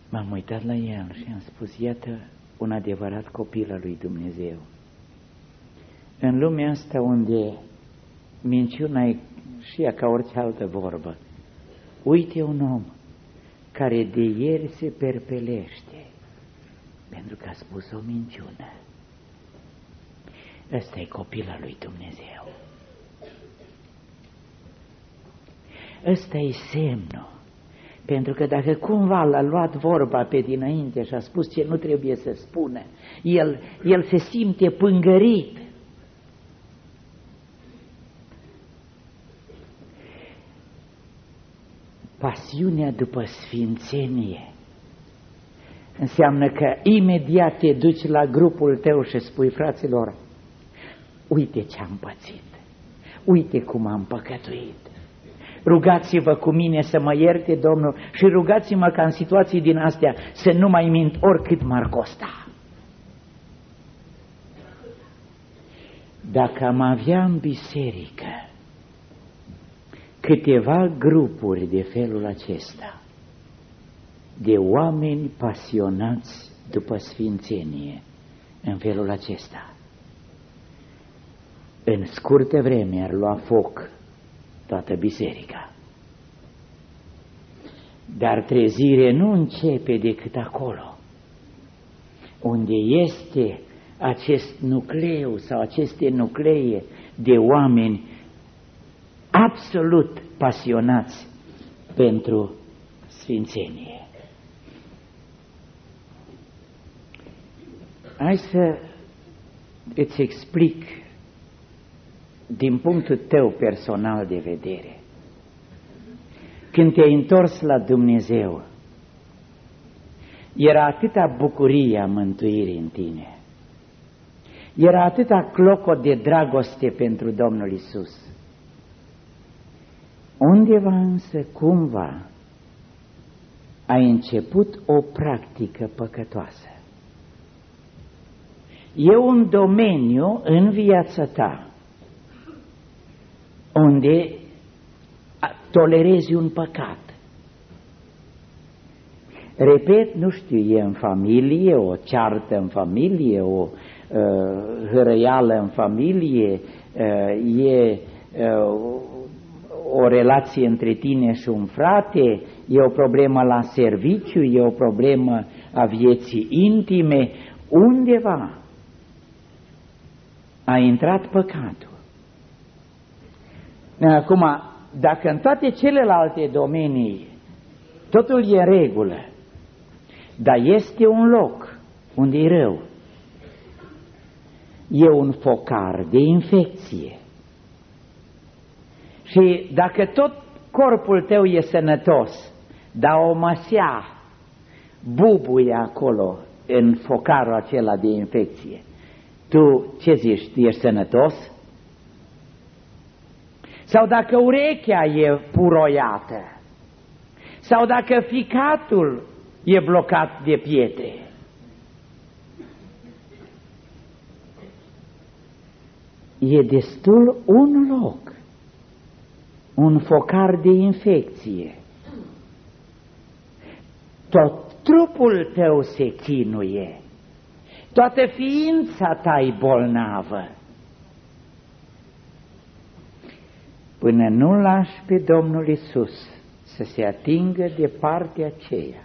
M-am uitat la el și am spus, iată un adevărat copil al lui Dumnezeu. În lumea asta unde minciuna e și ea ca orice altă vorbă, uite un om care de ieri se perpelește pentru că a spus o minciună. Ăsta e copil al lui Dumnezeu. Ăsta e semnul. Pentru că dacă cumva l-a luat vorba pe dinainte și a spus ce nu trebuie să spună, el se simte pângărit. Pasiunea după sfințenie înseamnă că imediat te duci la grupul tău și spui, fraților, uite ce am pățit, uite cum am păcătuit. Rugați-vă cu mine să mă ierte Domnul și rugați-mă ca în situații din astea să nu mai mint oricât m-ar costa. Dacă am avea în biserică câteva grupuri de felul acesta, de oameni pasionați după sfințenie, în felul acesta, în scurtă vreme ar lua foc toată biserica. Dar trezire nu începe decât acolo, unde este acest nucleu sau aceste nuclee de oameni absolut pasionați pentru sfințenie. Hai să îți explic din punctul tău personal de vedere. Când te-ai întors la Dumnezeu, era atâta bucurie a mântuirii în tine, era atâta clocot de dragoste pentru Domnul Iisus. Undeva însă, cumva, ai început o practică păcătoasă. E un domeniu în viața ta unde tolerezi un păcat. Repet, nu știu, e în familie, o ceartă în familie, o hărăială în familie, e o relație între tine și un frate, e o problemă la serviciu, e o problemă a vieții intime, undeva a intrat păcatul. Acum, dacă în toate celelalte domenii totul e în regulă, dar este un loc unde e rău, e un focar de infecție. Și dacă tot corpul tău e sănătos, dar o măsea bubuie acolo în focarul acela de infecție, tu ce zici, tu ești sănătos? Sau dacă urechea e puroiată, sau dacă ficatul e blocat de pietre, e destul un loc, un focar de infecție. Tot trupul tău se chinuie, toată ființa ta e bolnavă. Până nu lași pe Domnul Iisus să se atingă de partea aceea,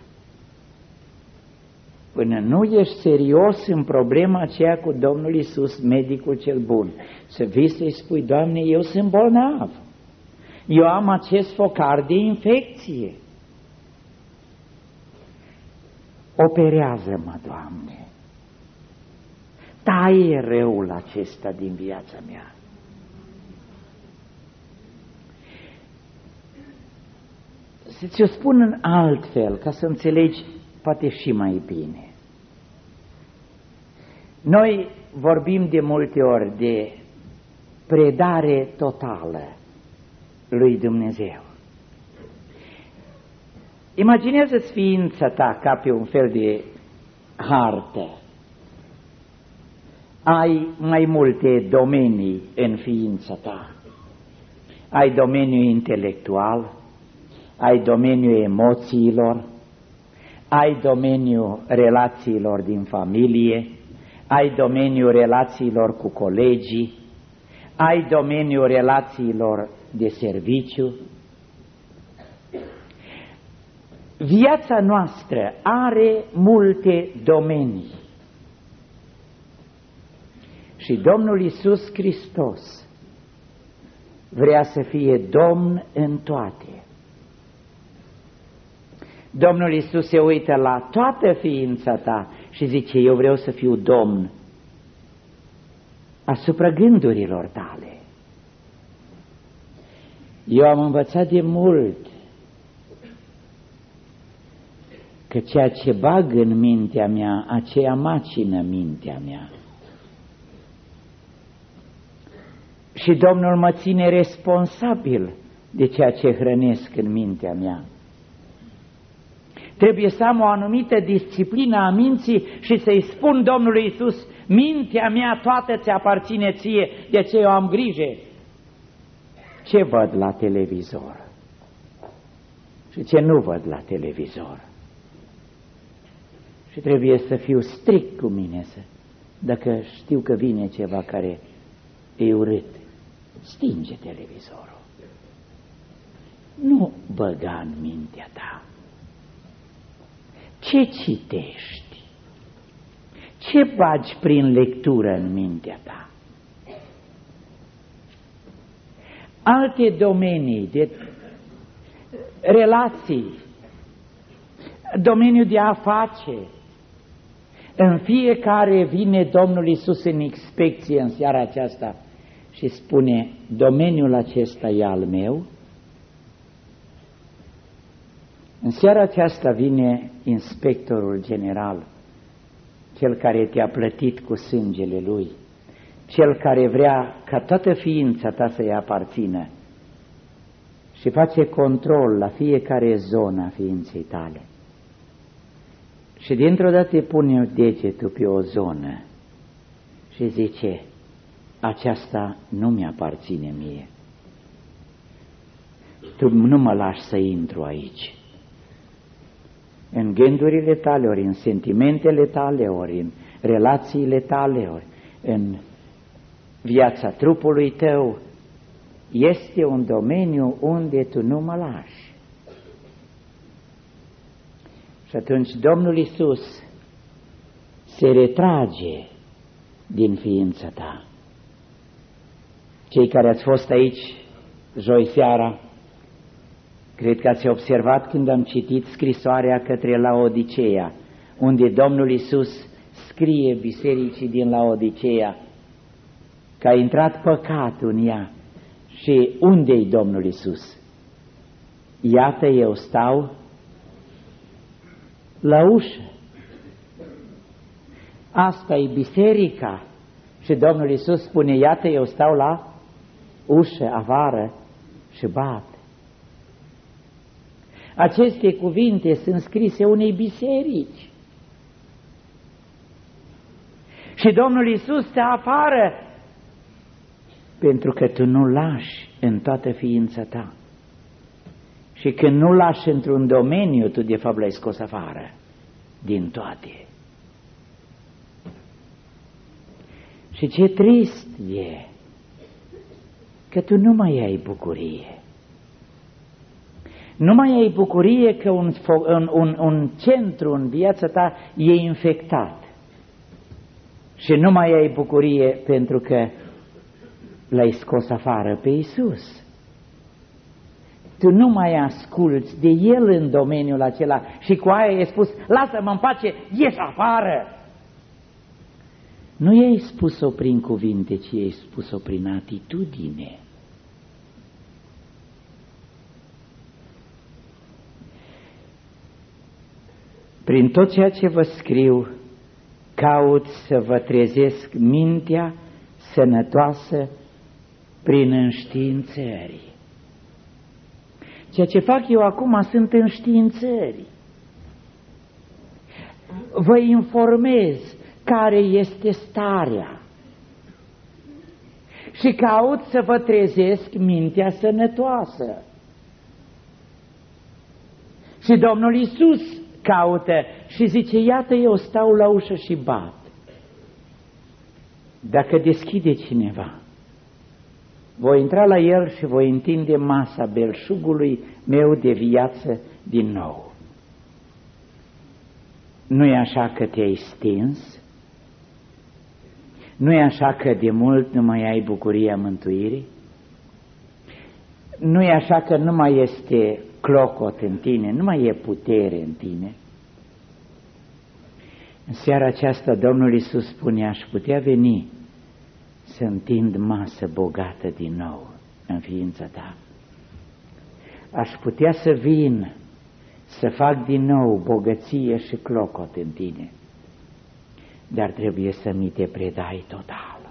până nu ești serios în problema aceea cu Domnul Iisus, medicul cel bun, să vii să-i spui, Doamne, eu sunt bolnav, eu am acest focar de infecție, operează-mă, Doamne, taie răul acesta din viața mea. Să ți-o spun în alt fel, ca să înțelegi poate și mai bine. Noi vorbim de multe ori de predare totală lui Dumnezeu. Imaginează-ți ființa ta ca pe un fel de hartă. Ai mai multe domenii în ființa ta. Ai domeniul intelectual, ai domeniul emoțiilor, ai domeniul relațiilor din familie, ai domeniul relațiilor cu colegii, ai domeniul relațiilor de serviciu. Viața noastră are multe domenii și Domnul Iisus Hristos vrea să fie Domn în toate. Domnul Iisus se uită la toată ființa ta și zice: eu vreau să fiu Domn asupra gândurilor tale. Eu am învățat de mult că ceea ce bag în mintea mea, aceea macină mintea mea. Și Domnul mă ține responsabil de ceea ce hrănesc în mintea mea. Trebuie să am o anumită disciplină a minții și să-i spun Domnului Iisus: mintea mea toată ți aparține ție, de aceea eu am grijă ce văd la televizor și ce nu văd la televizor. Și trebuie să fiu strict cu mine, dacă știu că vine ceva care e urât, stinge televizorul. Nu băga în mintea ta. Ce citești? Ce bagi prin lectură în mintea ta? Alte domenii de relații, domeniul de afaceri. În fiecare vine Domnul Iisus în inspecție în seara aceasta și spune: domeniul acesta e al meu. În seara aceasta vine inspectorul general, cel care te-a plătit cu sângele lui, cel care vrea ca toată ființa ta să-i aparțină și face control la fiecare zonă a ființei tale. Și dintr-o dată pune degetul pe o zonă și zice: aceasta nu mi-aparține mie. Tu nu mă lași să intru aici. În gândurile tale, ori în sentimentele tale, ori în relațiile tale, ori în viața trupului tău, este un domeniu unde tu nu mă lași. Și atunci Domnul Iisus se retrage din ființa ta. Cei care ați fost aici joi seara, cred că ați observat când am citit scrisoarea către Laodiceea, unde Domnul Iisus scrie bisericii din Laodiceea că a intrat păcatul în ea. Și unde-i Domnul Iisus? Iată, eu stau la ușă. Asta e biserica. Și Domnul Iisus spune: iată, eu stau la ușă afară și bat. Aceste cuvinte sunt scrise unei biserici. Și Domnul Iisus stă afară pentru că tu nu lași în toată ființa ta. Și când nu lași într-un domeniu, tu de fapt l-ai scos afară din toate. Și ce trist e că tu nu mai ai bucurie. Nu mai ai bucurie că un centru în viața ta e infectat. Și nu mai ai bucurie pentru că l-ai scos afară pe Iisus. Tu nu mai asculți de El în domeniul acela și cu aia ai spus: lasă-mă în pace, ieși afară. Nu i-ai spus-o prin cuvinte, ci i-ai spus-o prin atitudine. Prin tot ceea ce vă scriu, caut să vă trezesc mintea sănătoasă prin înștiințări. Ceea ce fac eu acum sunt înștiințări. Vă informez care este starea și caut să vă trezesc mintea sănătoasă. Și Domnul Iisus caută și zice, iată eu stau la ușă și bat. Dacă deschide cineva, voi intra la el și voi întinde masa belșugului meu de viață din nou. Nu-i așa că te-ai stins? Nu-i așa că de mult nu mai ai bucuria mântuirii? Nu-i așa că nu mai este clocot în tine, nu mai e putere în tine? În seara aceasta Domnul Iisus spune, aș putea veni să întind masă bogată din nou în ființa ta. Aș putea să vin să fac din nou bogăție și clocot în tine, dar trebuie să mi te predai total.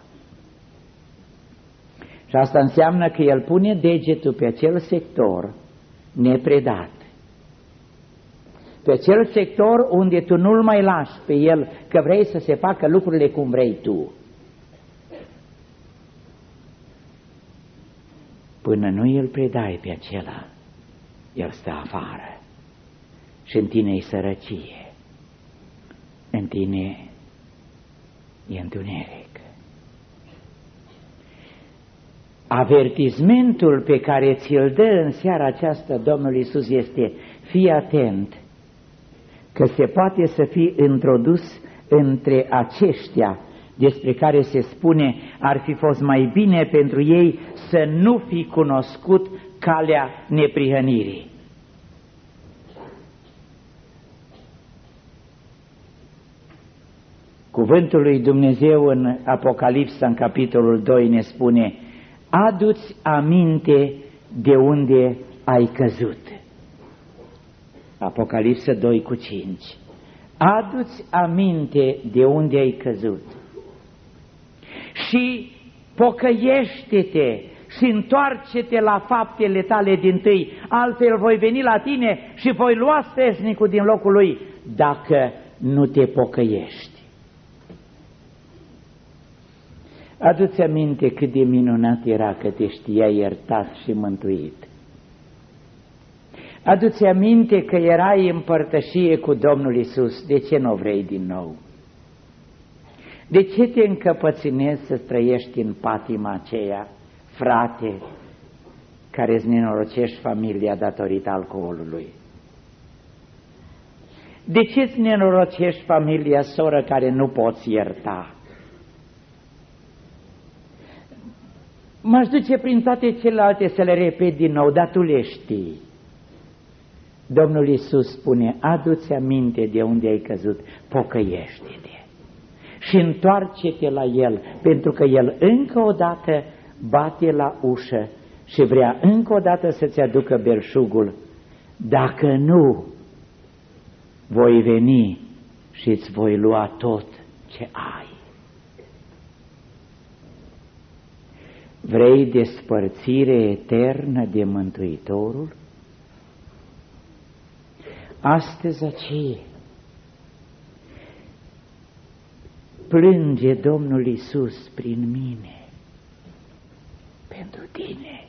Și asta înseamnă că El pune degetul pe acel sector nepredat, pe acel sector unde tu nu-L mai lași pe El, că vrei să se facă lucrurile cum vrei tu. Până nu îl predai pe acela, el stă afară și în tine e sărăcie, în tine e întuneric. Avertismentul pe care ți-l dă în seara aceasta Domnul Iisus este, fii atent că se poate să fii introdus între aceștia despre care se spune ar fi fost mai bine pentru ei să nu fi cunoscut calea neprihănirii. Cuvântul lui Dumnezeu în Apocalipsa, în capitolul 2, ne spune, adu-ți aminte de unde ai căzut. Apocalipsa 2:5. Adu-ți aminte de unde ai căzut și pocăiește-te și întoarce-te la faptele tale dintâi, altfel voi veni la tine și voi lua steșnicul din locul lui dacă nu te pocăiești. Adu-ți aminte cât de minunat era că te știai iertat și mântuit. Adu-ți aminte că erai în părtășie cu Domnul Iisus. De ce nu vrei din nou? De ce te încăpățânezi să trăiești în patima aceea, frate, care îți nenorocești familia datorită alcoolului? De ce îți nenorocești familia, soră, care nu poți ierta? M-aș duce prin toate celelalte să le repet din nou, dar tu le știi. Domnul Iisus spune, adu-ți aminte de unde ai căzut, pocăiește-te și întoarce-te la El, pentru că El încă o dată bate la ușă și vrea încă o dată să-ți aducă belșugul. Dacă nu, voi veni și îți voi lua tot ce ai. Vrei despărțire eternă de Mântuitorul? Astăzi aceea plânge Domnul Iisus prin mine pentru tine,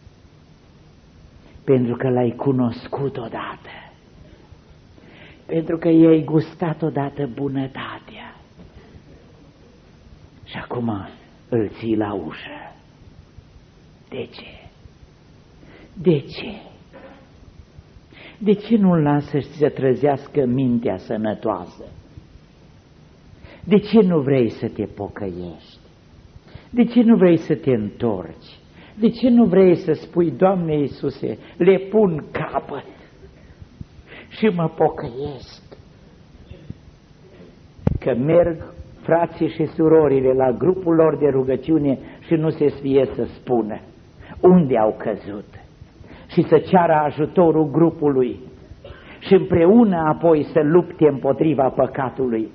pentru că L-ai cunoscut odată, pentru că i-ai gustat odată bunătatea și acum îl ții la ușă. De ce? De ce? De ce nu-l lasă să trezească mintea sănătoasă? De ce nu vrei să te pocăiești? De ce nu vrei să te întorci? De ce nu vrei să spui, Doamne Iisuse, le pun capăt și mă pocăiesc? Că merg frații și surorile la grupul lor de rugăciune și nu se sfie să spună unde au căzut și să ceară ajutorul grupului și împreună apoi să lupte împotriva păcatului.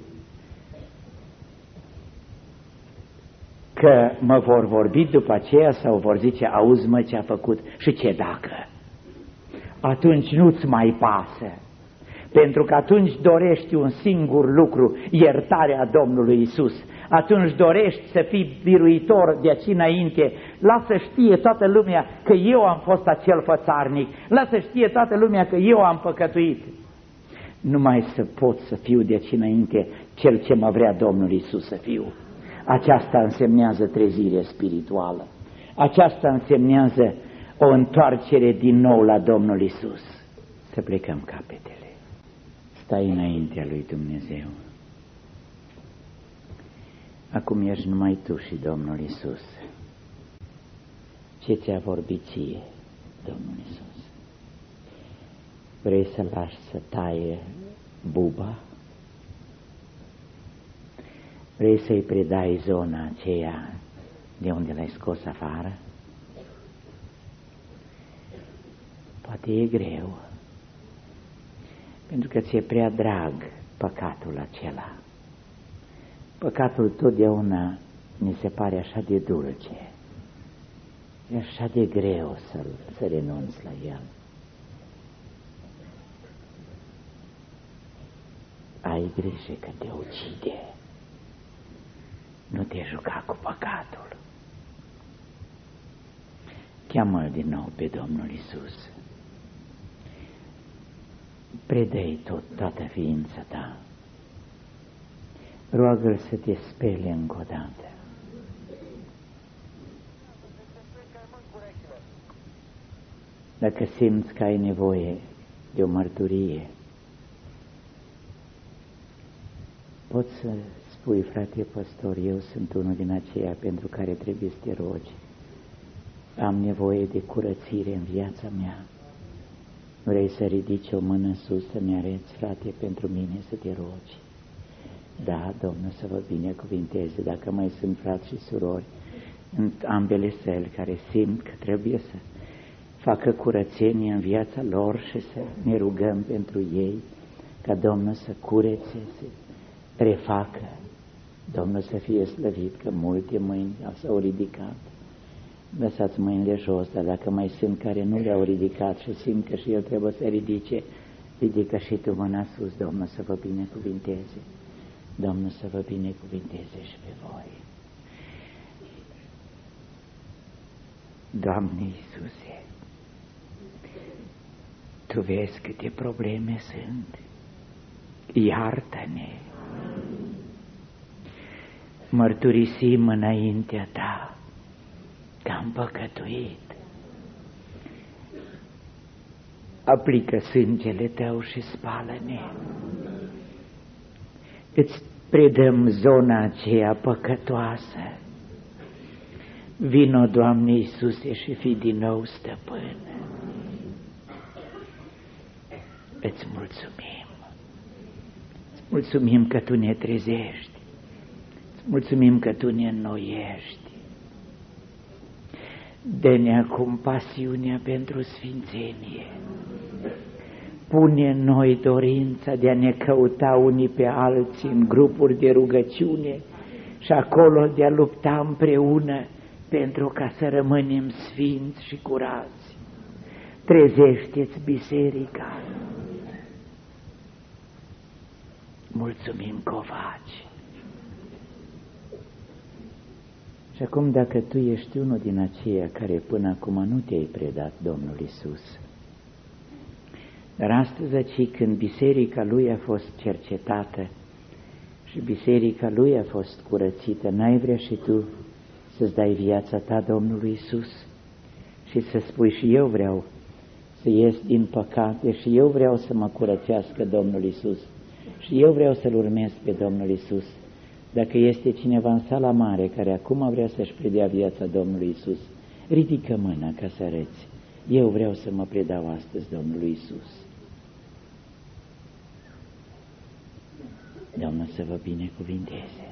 Că mă vor vorbi după aceea sau vor zice, auzi mă ce a făcut și ce dacă? Atunci nu-ți mai pasă, pentru că atunci dorești un singur lucru, iertarea Domnului Iisus. Atunci dorești să fii biruitor de aici înainte. Lasă știe toată lumea că eu am fost acel fățarnic. Lasă știe toată lumea că eu am păcătuit. numai să pot să fiu de aici înainte cel ce mă vrea Domnul Iisus să fiu. Aceasta însemnează trezire spirituală. Aceasta însemnează o întoarcere din nou la Domnul Iisus. Să plecăm capetele. Stai înaintea lui Dumnezeu. Acum ești numai tu și Domnul Iisus. Ce ți-a vorbit ție, Domnul Iisus? Vrei să lași să taie buba? Vrei să-i predai zona aceea de unde l-ai scos afară? Poate e greu, pentru că ți-e prea drag păcatul acela. Păcatul totdeauna mi se pare așa de dulce, e așa de greu să renunți la el. Ai grijă că te ucide, nu te juca cu păcatul. Cheamă-L din nou pe Domnul Iisus. Predă-i toată ființa ta. Roagă-L să te spele încă o dată. Dacă simți că ai nevoie de o mărturie, poți să spui, frate păstor, eu sunt unul din aceia pentru care trebuie să te rogi. Am nevoie de curățire în viața mea. Vrei să ridici o mână sus să-mi arăți, frate, pentru mine să te rogi? Da, Domnul să vă binecuvinteze. Dacă mai sunt frați și surori în ambele săli care simt că trebuie să facă curățenie în viața lor și să ne rugăm pentru ei, ca Domnul să curețe, să refacă. Domnul să fie slăvit, că multe mâini s-au ridicat. Lăsați mâinile jos, dar dacă mai sunt care nu le-au ridicat și simt că și el trebuie să ridice, ridică și tu mâna sus. Domnul să vă binecuvinteze. Domnul să vă binecuvinteze și pe voi. Doamne Iisuse, Tu vezi câte probleme sunt. Iartă-ne. Mărturisim înaintea Ta că am păcătuit. Aplică sângele Tău și spală-ne. Îți predăm zona aceea păcătoasă. Vino, Doamne Iisuse, și fii din nou stăpân. Îți mulțumim. Îți mulțumim că Tu ne trezești. Îți mulțumim că Tu ne înnoiești. Dă-ne acum pasiunea pentru sfințenie. Pune în noi dorința de a ne căuta unii pe alții în grupuri de rugăciune și acolo de a lupta împreună pentru ca să rămânem sfinți și curați. Trezește-ți biserica. Mulțumim că o faci. Și acum, dacă tu ești unul din aceia care până acum nu te-ai predat Domnul Iisus, dar astăzi aici, când biserica Lui a fost cercetată și biserica Lui a fost curățită, n-ai vrea și tu să-ți dai viața ta Domnului Iisus și să spui, și eu vreau să ies din păcate și eu vreau să mă curățească Domnul Iisus și eu vreau să-L urmez pe Domnul Iisus. Dacă este cineva în sala mare care acum vrea să-și predea viața Domnului Iisus, ridică mâna ca să arăți. Eu vreau să mă predau astăzi Domnului Iisus. Domnul să vă binecuvinteze.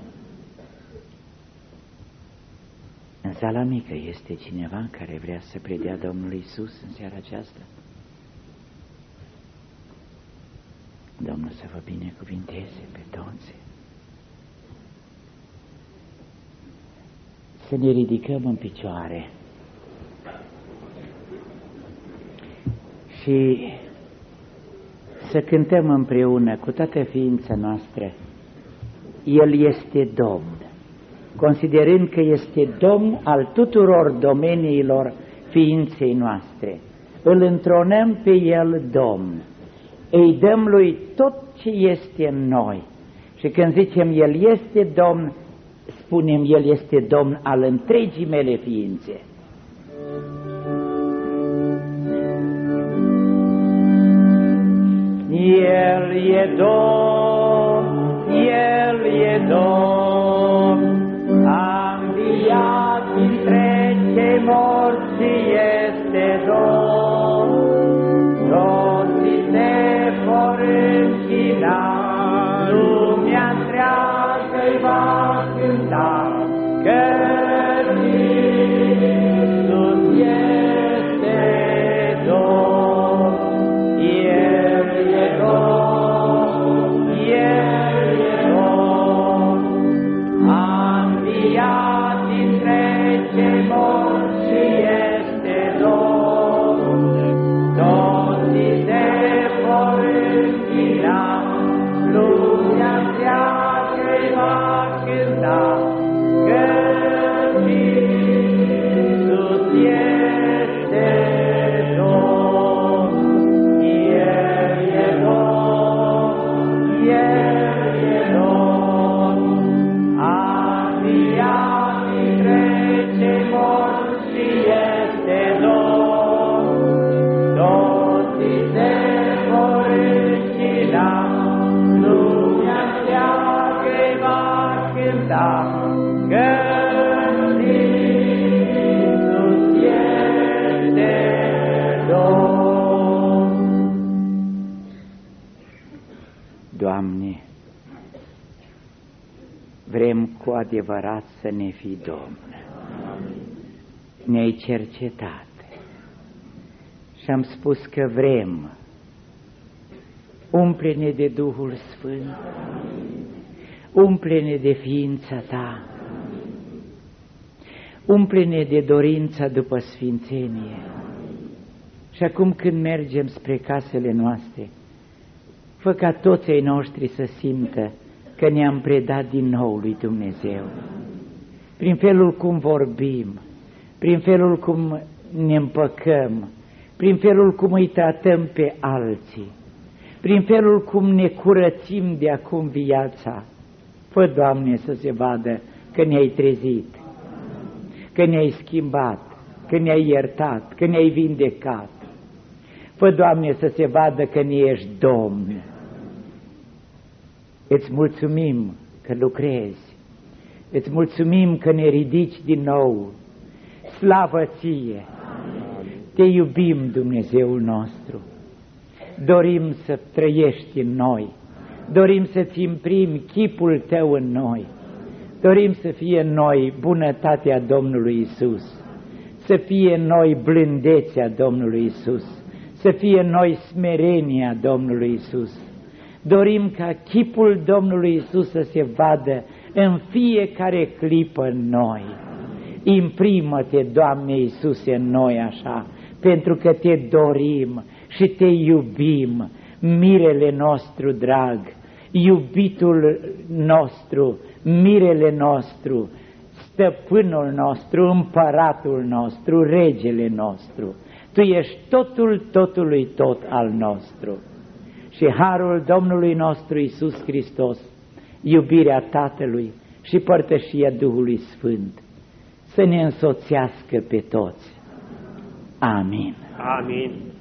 În sala mică este cineva care vrea să predea Domnului Iisus în seara aceasta? Domnul să vă binecuvinteze pe toți. Să ne ridicăm în picioare și să cântăm împreună cu toată ființa noastră. El este Domn, considerând că este Domn al tuturor domeniilor ființei noastre. Îl întronăm pe El Domn. îi dăm lui tot ce este în noi. Și când zicem El este Domn, spunem El este Domn al întregii mele ființe. El e Domn, El e Domn, a înviat dintre cei morți și este Domn. Toți se vor închina, lumea întreagă-i va cânta, că Iisus este Domn. El e Domn, El e Domn, a înviat dintre cei morți și este Domn. Toți se vor închina, lumea întreagă-i va cânta, că Iisus este Domn. El e Domn, El e Domn, a înviat dintre cei morți și este Domn. Toți se vor închina, lumea întreagă-i va cânta, că Iisus este Domn. Doamne, vrem cu adevărat să ne fii Domn. Ne-ai cercetat și am spus că vrem. Umple-ne de Duhul Sfânt, umple-ne de ființa Ta, umple-ne de dorința după sfințenie. Și acum când mergem spre casele noastre, fă ca toți ai noștri să simtă că ne-am predat din nou lui Dumnezeu. Prin felul cum vorbim, prin felul cum ne împăcăm, prin felul cum îi tratăm pe alții, prin felul cum ne curățim de acum viața. Fă, Doamne, să se vadă că ne-ai trezit, că ne-ai schimbat, că ne-ai iertat, că ne-ai vindecat. Fă, Doamne, să se vadă că ne ești Domn. Îți mulțumim că lucrezi, îți mulțumim că ne ridici din nou. Slavă Ție! Te iubim, Dumnezeul nostru. Dorim să trăiești în noi, dorim să-ți imprimi chipul Tău în noi, dorim să fie în noi bunătatea Domnului Isus, să fie în noi blândețea Domnului Isus, să fie în noi smerenia Domnului Isus. Dorim ca chipul Domnului Isus să se vadă în fiecare clipă în noi. Imprimă-te, Doamne Iisuse, în noi așa, pentru că Te dorim și Te iubim, mirele nostru drag, iubitul nostru, mirele nostru, stăpânul nostru, împăratul nostru, regele nostru. Tu ești totul, totului tot al nostru. Și harul Domnului nostru Iisus Hristos, iubirea Tatălui și părtășia Duhului Sfânt să ne însoțească pe toți. Amin. Amin.